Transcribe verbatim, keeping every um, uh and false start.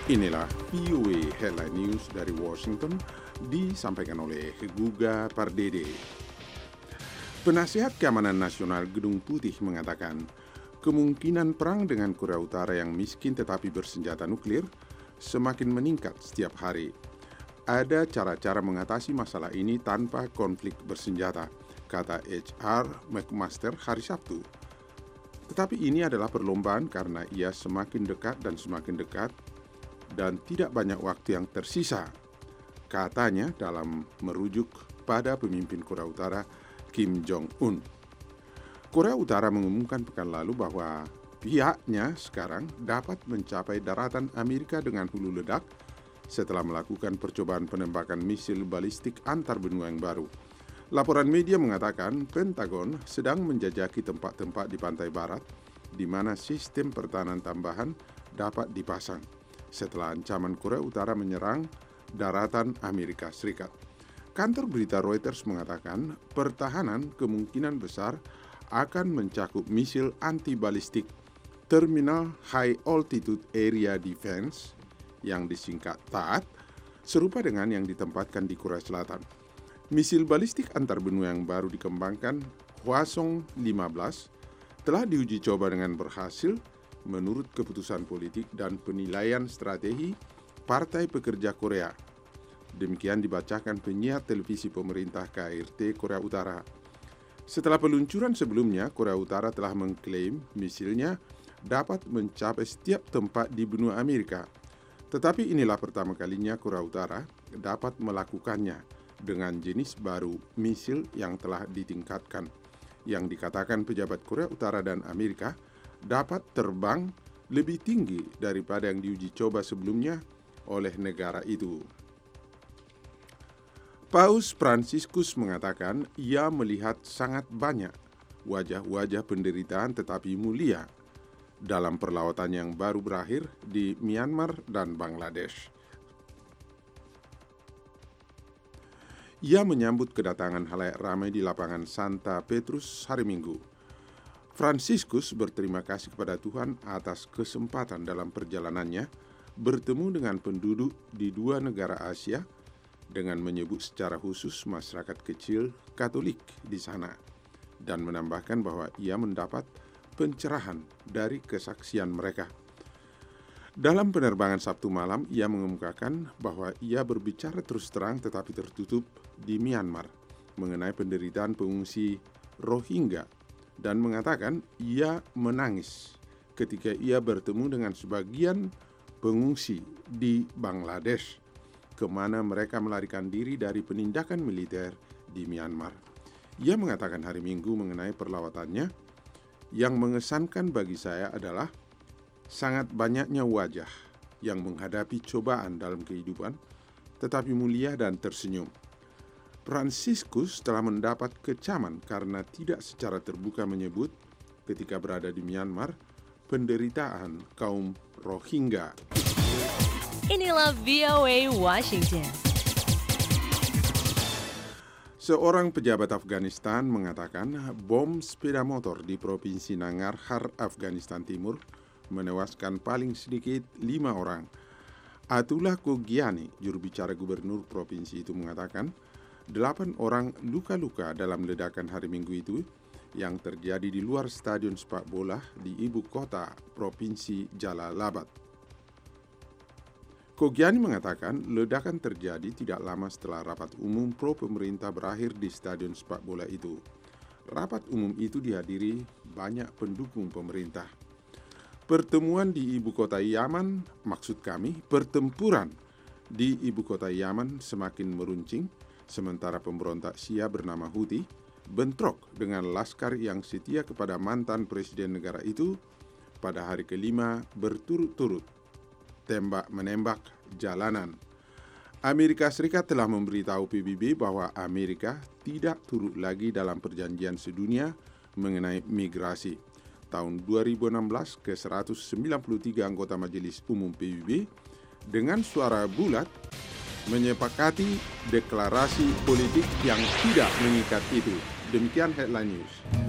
Inilah V O A Headline News dari Washington, disampaikan oleh Guga Pardede. Penasihat Keamanan Nasional Gedung Putih mengatakan, kemungkinan perang dengan Korea Utara yang miskin tetapi bersenjata nuklir semakin meningkat setiap hari. Ada cara-cara mengatasi masalah ini tanpa konflik bersenjata, kata H R McMaster hari Sabtu. Tetapi ini adalah perlombaan karena ia semakin dekat dan semakin dekat dan tidak banyak waktu yang tersisa, katanya dalam merujuk pada pemimpin Korea Utara Kim Jong-un. Korea Utara mengumumkan pekan lalu bahwa pihaknya sekarang dapat mencapai daratan Amerika dengan hulu ledak setelah melakukan percobaan penembakan misil balistik antar benua yang baru. Laporan media mengatakan Pentagon sedang menjajaki tempat-tempat di pantai barat di mana sistem pertahanan tambahan dapat dipasang setelah ancaman Korea Utara menyerang daratan Amerika Serikat. Kantor berita Reuters mengatakan pertahanan kemungkinan besar akan mencakup misil anti-balistik Terminal High Altitude Area Defense yang disingkat THAAD, serupa dengan yang ditempatkan di Korea Selatan. Misil balistik antar benua yang baru dikembangkan, Hwasong lima belas, telah diuji coba dengan berhasil menurut keputusan politik dan penilaian strategi Partai Pekerja Korea. Demikian dibacakan penyiar televisi pemerintah K R T Korea Utara. Setelah peluncuran sebelumnya, Korea Utara telah mengklaim misilnya dapat mencapai setiap tempat di benua Amerika. Tetapi inilah pertama kalinya Korea Utara dapat melakukannya dengan jenis baru misil yang telah ditingkatkan, yang dikatakan pejabat Korea Utara dan Amerika dapat terbang lebih tinggi daripada yang diuji coba sebelumnya oleh negara itu. Paus Fransiskus mengatakan ia melihat sangat banyak wajah-wajah penderitaan tetapi mulia dalam perlawatan yang baru berakhir di Myanmar dan Bangladesh. Ia menyambut kedatangan halayak ramai di lapangan Santa Petrus hari Minggu. Fransiskus berterima kasih kepada Tuhan atas kesempatan dalam perjalanannya bertemu dengan penduduk di dua negara Asia dengan menyebut secara khusus masyarakat kecil Katolik di sana dan menambahkan bahwa ia mendapat pencerahan dari kesaksian mereka. Dalam penerbangan Sabtu malam, ia mengemukakan bahwa ia berbicara terus terang tetapi tertutup di Myanmar mengenai penderitaan pengungsi Rohingya dan mengatakan ia menangis ketika ia bertemu dengan sebagian pengungsi di Bangladesh, kemana mereka melarikan diri dari penindakan militer di Myanmar. Ia mengatakan hari Minggu mengenai perlawatannya, yang mengesankan bagi saya adalah sangat banyaknya wajah yang menghadapi cobaan dalam kehidupan, tetapi mulia dan tersenyum. Fransiskus telah mendapat kecaman karena tidak secara terbuka menyebut ketika berada di Myanmar penderitaan kaum Rohingya. Inilah V O A Washington. Seorang pejabat Afghanistan mengatakan bom sepeda motor di Provinsi Nangarhar, Afghanistan Timur menewaskan paling sedikit lima orang. Atullah Khogiani, juru bicara gubernur provinsi itu mengatakan, delapan orang luka-luka dalam ledakan hari Minggu itu yang terjadi di luar stadion sepak bola di ibu kota Provinsi Jalalabad. Khogiani mengatakan ledakan terjadi tidak lama setelah rapat umum pro pemerintah berakhir di stadion sepak bola itu. Rapat umum itu dihadiri banyak pendukung pemerintah. Pertemuan di ibu kota Yaman, maksud kami pertempuran di ibu kota Yaman semakin meruncing, sementara pemberontak Syiah bernama Houthi bentrok dengan laskar yang setia kepada mantan presiden negara itu pada hari kelima berturut-turut tembak-menembak jalanan. Amerika Serikat telah memberitahu P B B bahwa Amerika tidak turut lagi dalam perjanjian sedunia mengenai migrasi. Tahun dua ribu enam belas ke seratus sembilan puluh tiga anggota Majelis Umum P B B dengan suara bulat menyepakati deklarasi politik yang tidak mengikat itu. Demikian Headline News.